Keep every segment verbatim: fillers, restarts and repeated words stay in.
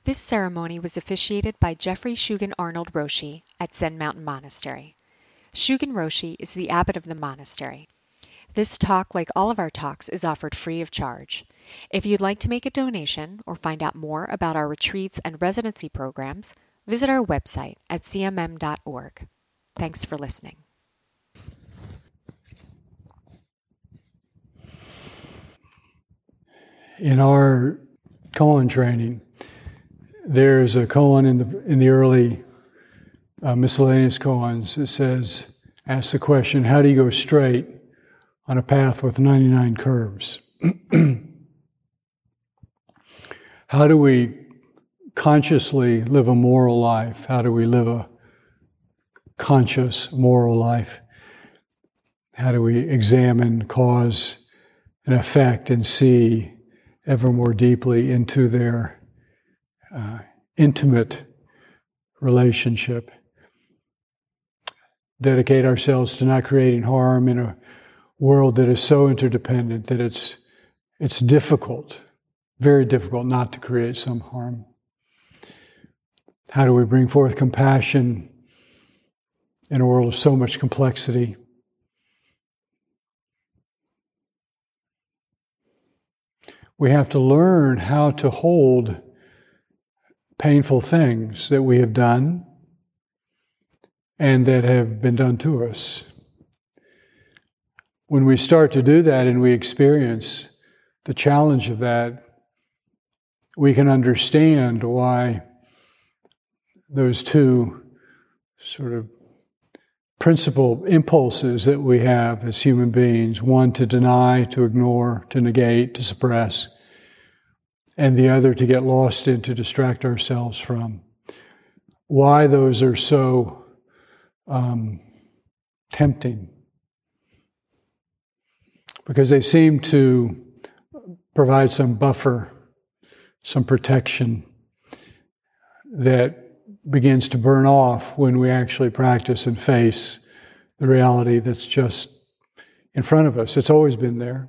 This ceremony was officiated by Jeffrey Shugen Arnold Roshi at Zen Mountain Monastery. Shugen Roshi is the abbot of the monastery. This talk, like all of our talks, is offered free of charge. If you'd like to make a donation or find out more about our retreats and residency programs, visit our website at c m m dot org. Thanks for listening. In our koan training, there's a koan in the in the early uh, miscellaneous koans that says, asks the question, how do you go straight on a path with ninety-nine curves? How do we consciously live a moral life? How do we live a conscious moral life? How do we examine cause and effect and see ever more deeply into their uh, intimate relationship? Dedicate ourselves to not creating harm in a world that is so interdependent that it's it's difficult, very difficult not to create some harm. How do we bring forth compassion in a world of so much complexity? We have to learn how to hold painful things that we have done and that have been done to us. When we start to do that and we experience the challenge of that, we can understand why those two sort of principal impulses that we have as human beings, one to deny, to ignore, to negate, to suppress, and the other to get lost in, to distract ourselves from, why those are so um, tempting. Because they seem to provide some buffer, some protection that begins to burn off when we actually practice and face the reality that's just in front of us. It's always been there,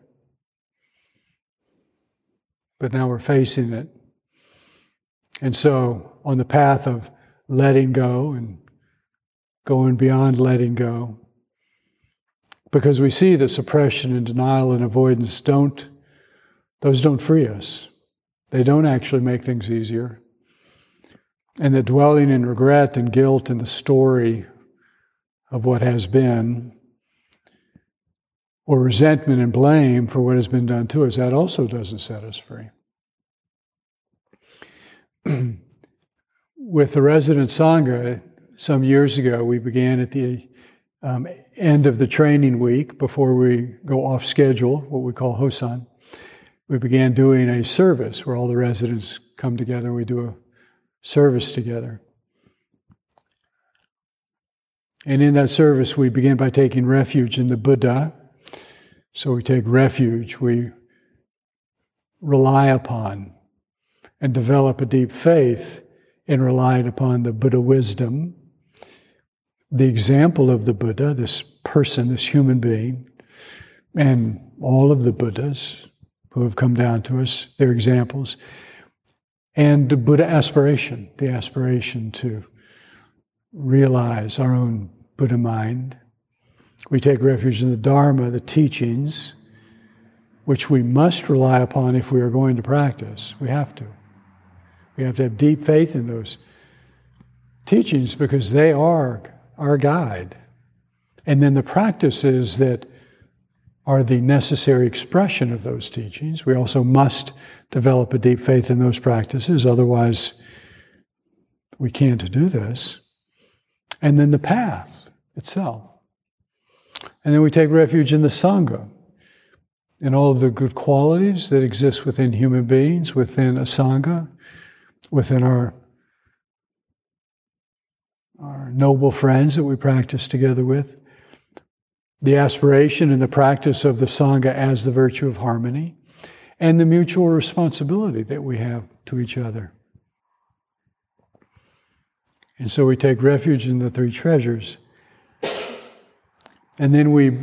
but now we're facing it. And so on the path of letting go and going beyond letting go, because we see that suppression and denial and avoidance don't, those don't free us. They don't actually make things easier. And that dwelling in regret and guilt and the story of what has been, or resentment and blame for what has been done to us, that also doesn't set us free. With the resident Sangha, some years ago, we began at the um, end of the training week, before we go off schedule, what we call Hosan, we began doing a service where all the residents come together and we do a service together. And in that service, we begin by taking refuge in the Buddha. So we take refuge, we rely upon and develop a deep faith in relying upon the Buddha wisdom, the example of the Buddha, this person, this human being, and all of the Buddhas who have come down to us, their examples, and the Buddha aspiration, the aspiration to realize our own Buddha mind. We take refuge in the Dharma, the teachings, which we must rely upon if we are going to practice. We have to. We have to have deep faith in those teachings because they are our guide. And then the practices that are the necessary expression of those teachings. We also must develop a deep faith in those practices, otherwise we can't do this. And then the path itself. And then we take refuge in the Sangha, in all of the good qualities that exist within human beings, within a Sangha, within our, our noble friends that we practice together with. The aspiration and the practice of the Sangha as the virtue of harmony, and the mutual responsibility that we have to each other. And so we take refuge in the three treasures. And then we,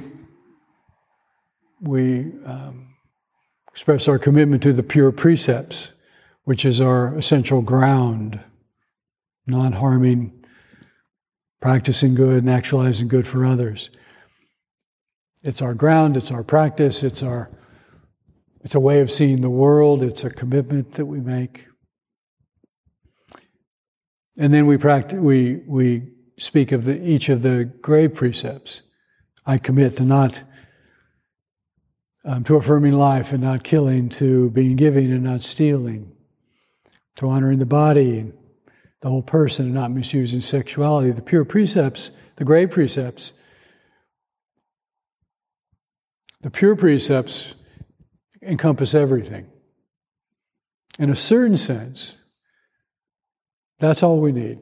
we um, express our commitment to the pure precepts, which is our essential ground, non-harming, practicing good and actualizing good for others. It's our ground, it's our practice, it's our it's a way of seeing the world, it's a commitment that we make. And then we practice we we speak of the, each of the grave precepts. I commit to not um, to affirming life and not killing, to being giving and not stealing, to honoring the body and the whole person and not misusing sexuality. The pure precepts, the grave precepts, the pure precepts encompass everything. In a certain sense, that's all we need.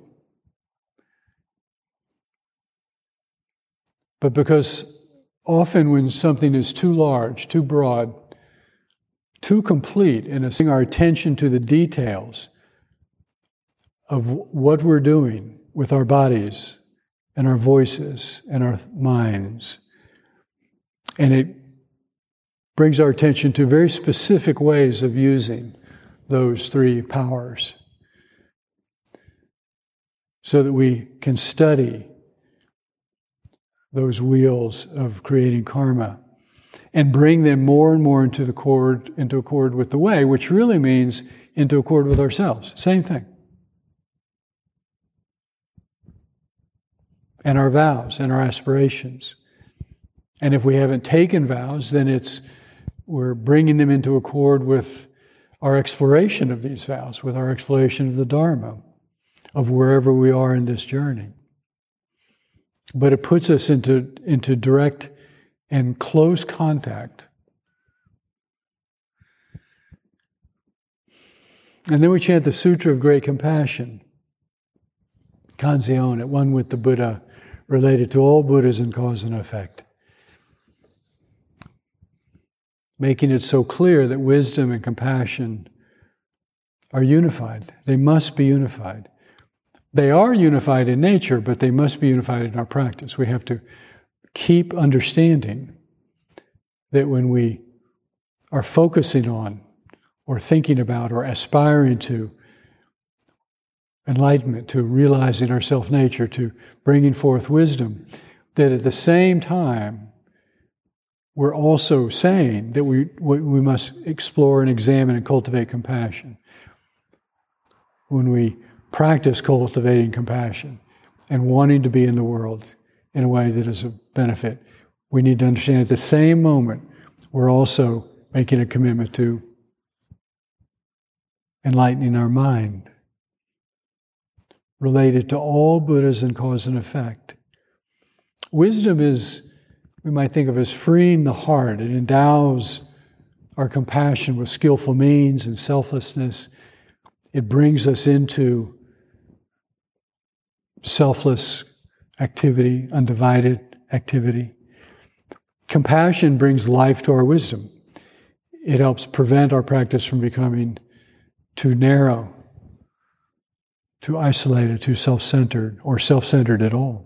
But because often when something is too large, too broad, too complete, and bring our attention to the details of what we're doing with our bodies and our voices and our minds, and it brings our attention to very specific ways of using those three powers so that we can study those wheels of creating karma and bring them more and more into the accord, into accord with the way, which really means into accord with ourselves. Same thing. And our vows and our aspirations. And if we haven't taken vows, then it's we're bringing them into accord with our exploration of these vows, with our exploration of the Dharma, of wherever we are in this journey. But it puts us into, into direct and close contact. And then we chant the Sutra of Great Compassion, Kanzeon, at one with the Buddha, related to all Buddhas in cause and effect. Making it so clear that wisdom and compassion are unified. They must be unified. They are unified in nature, but they must be unified in our practice. We have to keep understanding that when we are focusing on or thinking about or aspiring to enlightenment, to realizing our self-nature, to bringing forth wisdom, that at the same time we're also saying that we we must explore and examine and cultivate compassion. When we practice cultivating compassion and wanting to be in the world in a way that is of benefit, we need to understand at the same moment we're also making a commitment to enlightening our mind, related to all Buddhas in cause and effect. Wisdom is, we might think of as freeing the heart. It endows our compassion with skillful means and selflessness. It brings us into selfless activity, undivided activity. Compassion brings life to our wisdom. It helps prevent our practice from becoming too narrow, too isolated, too self-centered, or self-centered at all.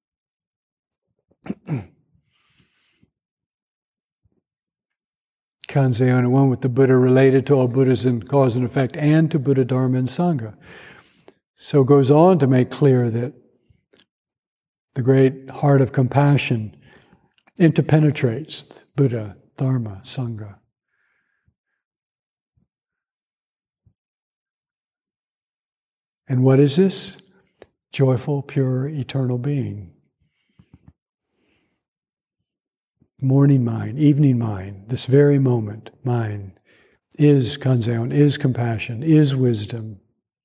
Kanzeon, one with the Buddha, related to all Buddhas in cause and effect, and to Buddha, Dharma, and Sangha. So it goes on to make clear that the great heart of compassion interpenetrates Buddha, Dharma, Sangha. And what is this? Joyful, pure, eternal being. Morning mind, evening mind, this very moment, mind, is Kanzeon, is compassion, is wisdom.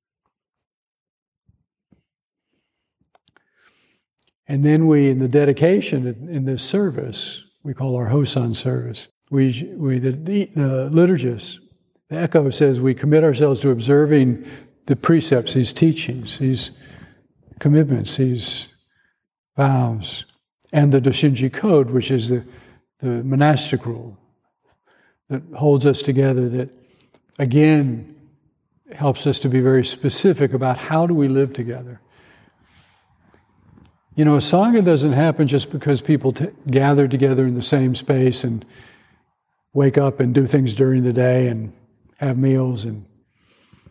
And then we, in the dedication, in this service, we call our Hosan service, we, we the, the liturgist, the echo says we commit ourselves to observing the precepts, these teachings, these commitments, these vows, and the Doshinji Code, which is the, the monastic rule that holds us together, that again helps us to be very specific about how do we live together. You know, a Sangha doesn't happen just because people t- gather together in the same space and wake up and do things during the day and have meals and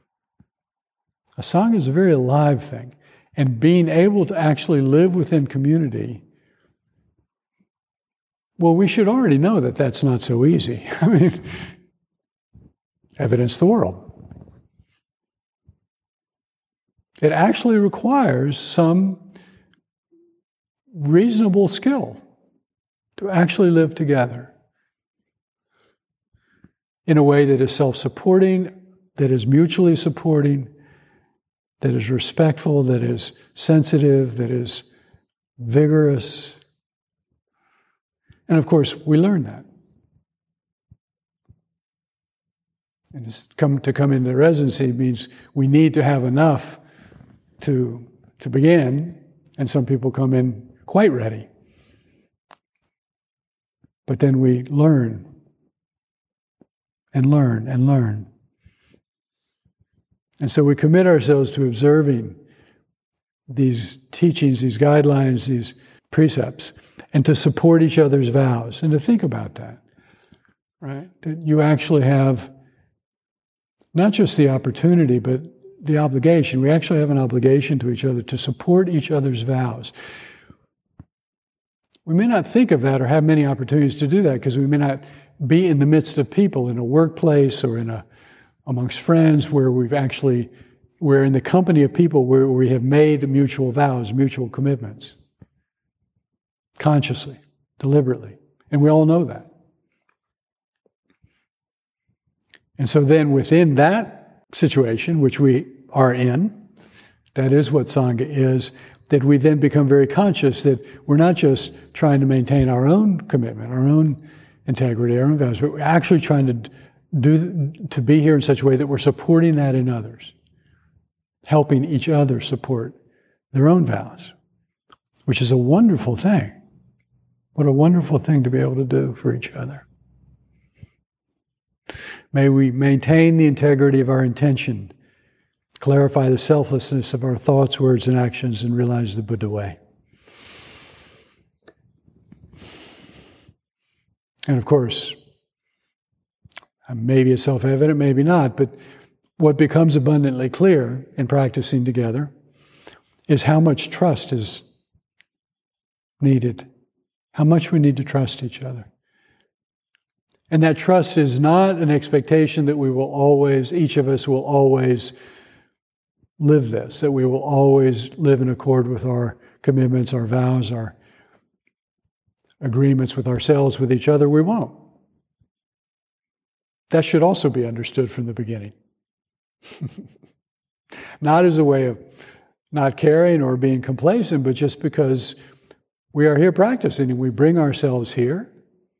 A Sangha is a very alive thing. And being able to actually live within community, well, we should already know that that's not so easy. I mean, evidence the world. It actually requires some reasonable skill to actually live together in a way that is self-supporting, that is mutually supporting, that is respectful, that is sensitive, that is vigorous. And of course, we learn that. And just come, to come into residency means we need to have enough to, to begin, and some people come in quite ready. But then we learn and learn and learn. And so we commit ourselves to observing these teachings, these guidelines, these precepts, and to support each other's vows, and to think about that, right? That you actually have not just the opportunity, but the obligation. We actually have an obligation to each other to support each other's vows. We may not think of that or have many opportunities to do that because we may not be in the midst of people in a workplace or in a amongst friends where we've actually, we're in the company of people where we have made mutual vows, mutual commitments. Consciously, deliberately. And we all know that. And so then within that situation, which we are in, that is what Sangha is, that we then become very conscious that we're not just trying to maintain our own commitment, our own integrity, our own vows, but we're actually trying to do to be here in such a way that we're supporting that in others, helping each other support their own vows, which is a wonderful thing. What a wonderful thing to be able to do for each other. May we maintain the integrity of our intention, clarify the selflessness of our thoughts, words, and actions, and realize the Buddha way. And of course, maybe it's self-evident, maybe not, but what becomes abundantly clear in practicing together is how much trust is needed, how much we need to trust each other. And that trust is not an expectation that we will always, each of us will always live this, that we will always live in accord with our commitments, our vows, our agreements with ourselves, with each other. We won't. That should also be understood from the beginning. Not as a way of not caring or being complacent, but just because we are here practicing and we bring ourselves here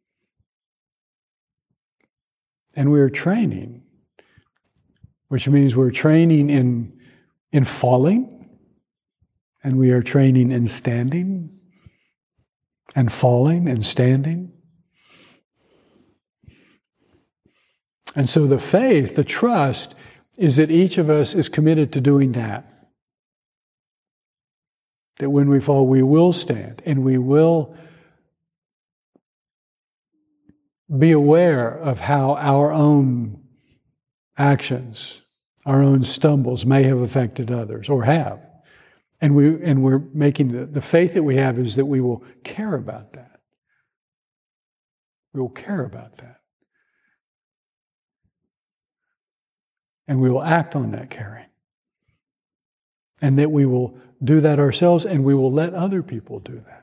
and we are training, which means we're training in, in falling, and we are training in standing, and falling and standing. And so the faith, the trust, is that each of us is committed to doing that. That when we fall, we will stand, and we will be aware of how our own actions, our own stumbles may have affected others, or have. And, we, and we're making, the, the faith that we have is that we will care about that. We will care about that. And we will act on that caring. And that we will do that ourselves, and we will let other people do that.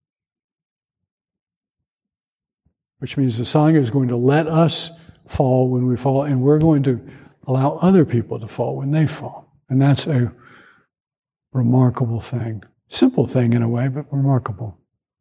Which means the Sangha is going to let us fall when we fall, and we're going to allow other people to fall when they fall. And that's a remarkable thing. Simple thing in a way, but remarkable.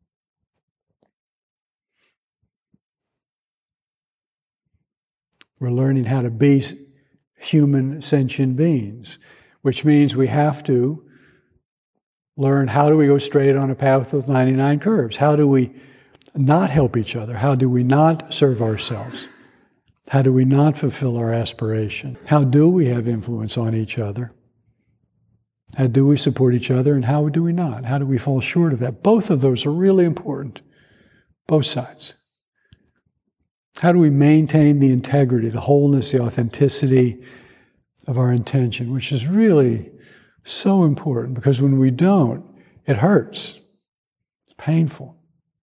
We're learning how to be human, sentient beings, which means we have to learn how do we go straight on a path with ninety-nine curves? How do we not help each other? How do we not serve ourselves? How do we not fulfill our aspiration? How do we have influence on each other? How do we support each other, and how do we not? How do we fall short of that? Both of those are really important, both sides. How do we maintain the integrity, the wholeness, the authenticity of our intention, which is really so important, because when we don't, it hurts. It's painful.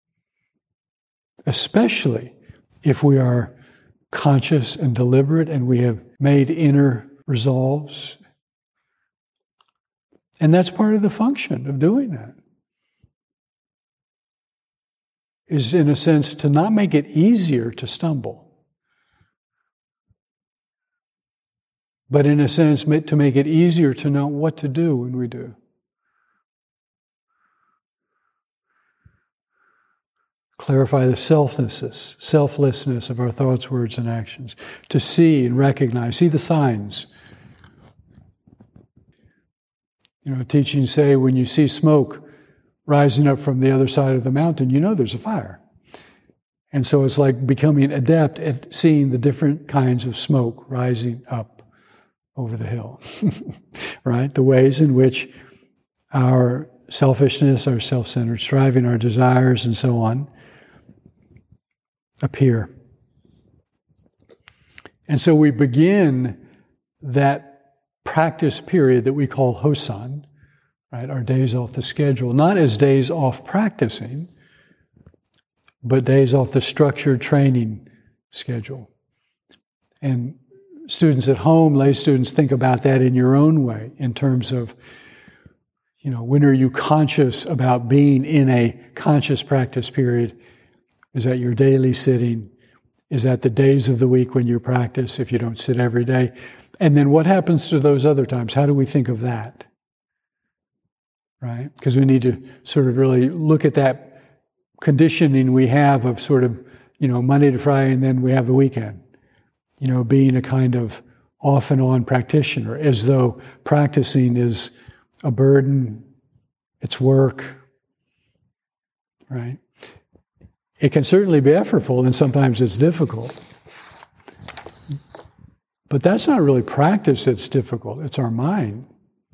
Especially if we are conscious and deliberate and we have made inner resolves. And that's part of the function of doing that. Is, in a sense, to not make it easier to stumble, but in a sense, to make it easier to know what to do when we do. Clarify the selflessness, selflessness of our thoughts, words, and actions. To see and recognize, see the signs. You know, teachings say when you see smoke rising up from the other side of the mountain, you know there's a fire. And so it's like becoming adept at seeing the different kinds of smoke rising up over the hill, right? The ways in which our selfishness, our self-centered striving, our desires, and so on appear. And so we begin that practice period that we call Hosan, right? Our days off the schedule, not as days off practicing, but days off the structured training schedule. And students at home, lay students, think about that in your own way, in terms of, you know, when are you conscious about being in a conscious practice period? Is that your daily sitting? Is that the days of the week when you practice, if you don't sit every day? And then what happens to those other times? How do we think of that? Right? Because we need to sort of really look at that conditioning we have of sort of, you know, Monday to Friday, and then we have the weekend. You know, being a kind of off and on practitioner, as though practicing is a burden, it's work, right? It can certainly be effortful, and sometimes it's difficult. But that's not really practice that's difficult. It's our mind.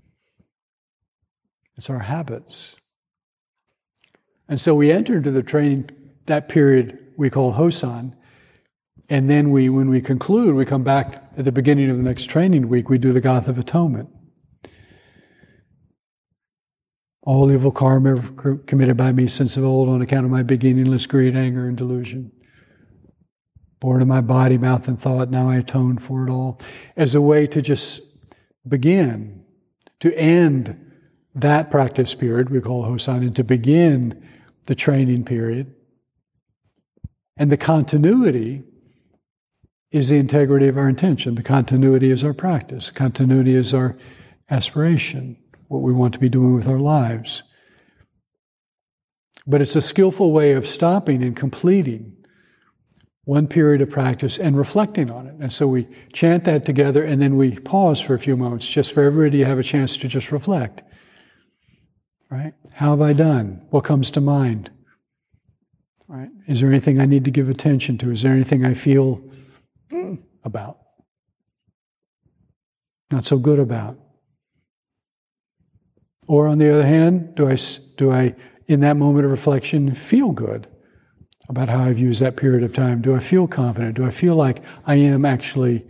It's our habits. And so we enter into the training, that period we call Hosan, and then we, when we conclude, we come back at the beginning of the next training week, we do the Gata of Atonement. All evil karma committed by me since of old on account of my beginningless greed, anger, and delusion. Born in my body, mouth, and thought, now I atone for it all. As a way to just begin, to end that practice period we call Hosan, and to begin the training period. And the continuity is the integrity of our intention. The continuity is our practice. Continuity is our aspiration, what we want to be doing with our lives. But it's a skillful way of stopping and completing one period of practice and reflecting on it. And so we chant that together, and then we pause for a few moments, just for everybody to have a chance to just reflect. Right? How have I done? What comes to mind? Right? Is there anything I need to give attention to? Is there anything I feel about? Not so good about? Or on the other hand, do I, do I, in that moment of reflection, feel good about how I've used that period of time? Do I feel confident? Do I feel like I am actually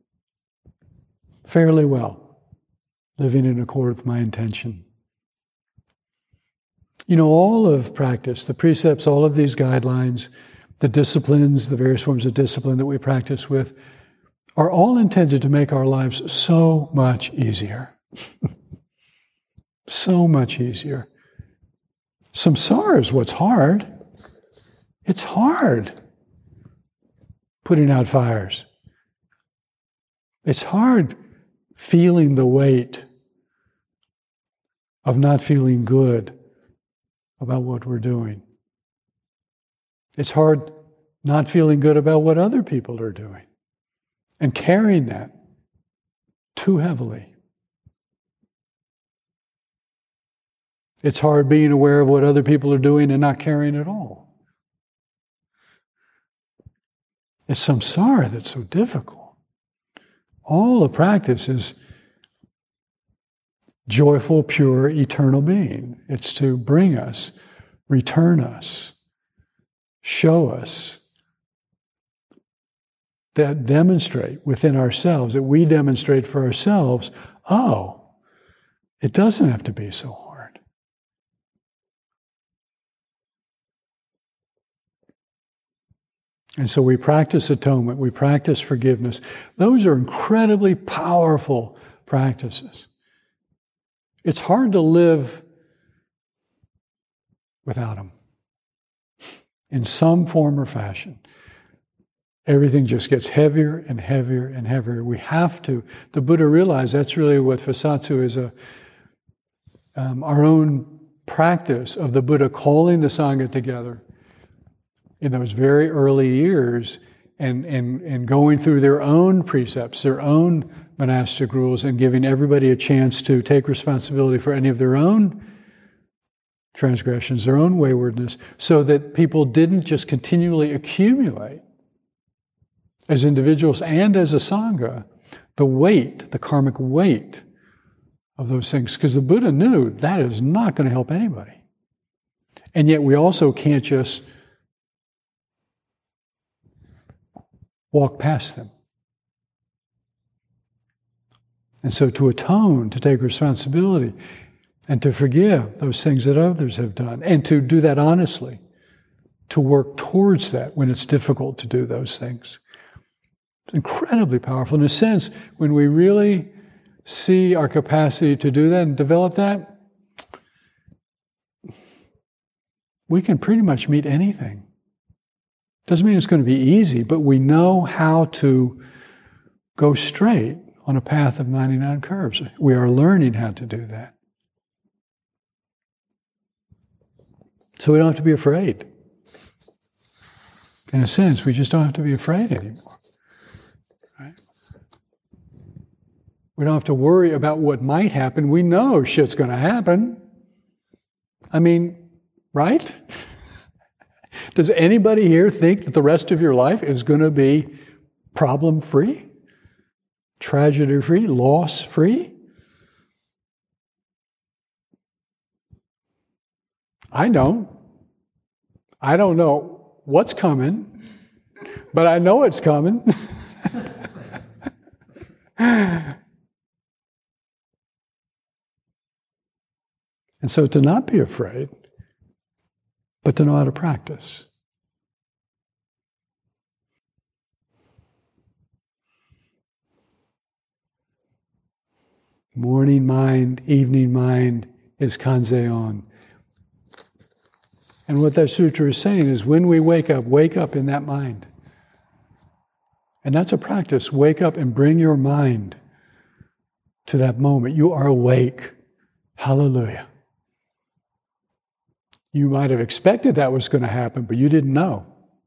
fairly well living in accord with my intention? You know, all of practice, the precepts, all of these guidelines, the disciplines, the various forms of discipline that we practice with, are all intended to make our lives so much easier. So much easier. Samsara is what's hard. It's hard putting out fires. It's hard feeling the weight of not feeling good about what we're doing. It's hard not feeling good about what other people are doing and carrying that too heavily. It's hard being aware of what other people are doing and not caring at all. It's samsara that's so difficult. All the practice is joyful, pure, eternal being. It's to bring us, return us, show us that demonstrate within ourselves, that we demonstrate for ourselves, oh, it doesn't have to be so hard. And so we practice atonement, we practice forgiveness. Those are incredibly powerful practices. It's hard to live without them in some form or fashion. Everything just gets heavier and heavier and heavier. We have to. The Buddha realized that's really what Fasatsu is, a, um, our own practice of the Buddha calling the Sangha together in those very early years and, and, and going through their own precepts, their own monastic rules, and giving everybody a chance to take responsibility for any of their own transgressions, their own waywardness, so that people didn't just continually accumulate as individuals and as a Sangha, the weight, the karmic weight of those things. Because the Buddha knew that is not going to help anybody. And yet we also can't just walk past them. And so to atone, to take responsibility, and to forgive those things that others have done, and to do that honestly, to work towards that when it's difficult to do those things. It's incredibly powerful. In a sense, when we really see our capacity to do that and develop that, we can pretty much meet anything. Doesn't mean it's going to be easy, but we know how to go straight on a path of ninety-nine curves. We are learning how to do that. So we don't have to be afraid. In a sense, we just don't have to be afraid anymore. Right? We don't have to worry about what might happen. We know shit's going to happen. I mean, right? Does anybody here think that the rest of your life is going to be problem-free, tragedy-free, loss-free? I don't. I don't know what's coming, but I know it's coming. And so to not be afraid, but to know how to practice. Morning mind, evening mind is Kanzeon. And what that sutra is saying is when we wake up, wake up in that mind. And that's a practice. Wake up and bring your mind to that moment. You are awake. Hallelujah. You might have expected that was going to happen, but you didn't know.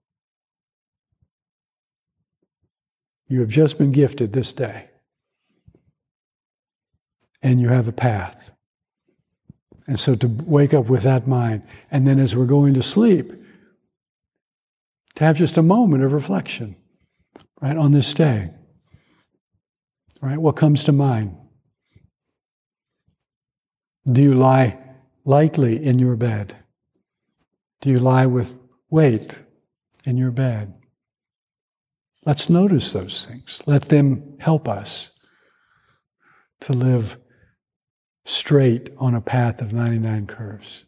You have just been gifted this day. And you have a path. And so to wake up with that mind, and then as we're going to sleep, to have just a moment of reflection, right, on this day. Right, what comes to mind? Do you lie lightly in your bed? Do you lie with weight in your bed? Let's notice those things. Let them help us to live straight on a path of ninety-nine curves.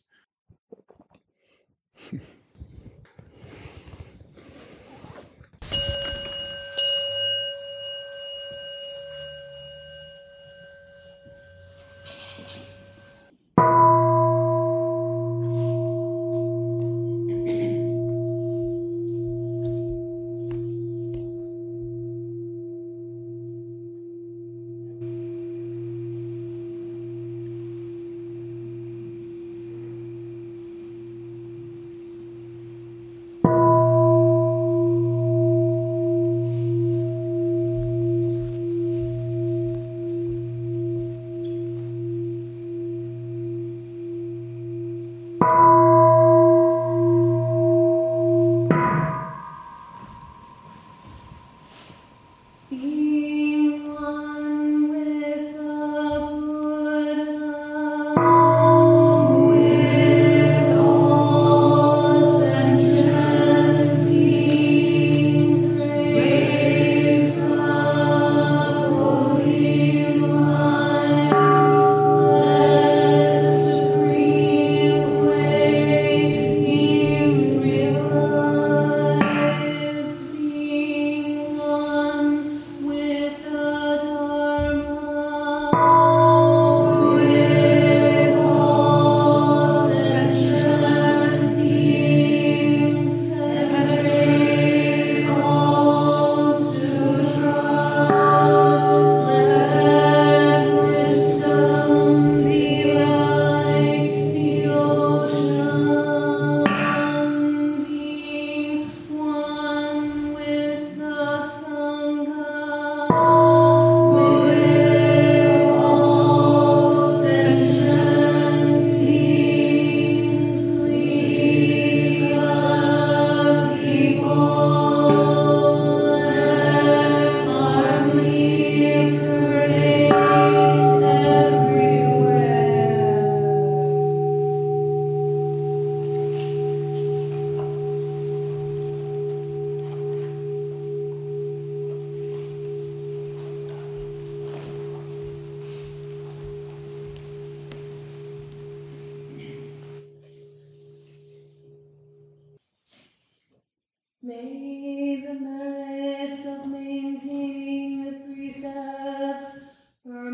May the merits of maintaining the precepts permeate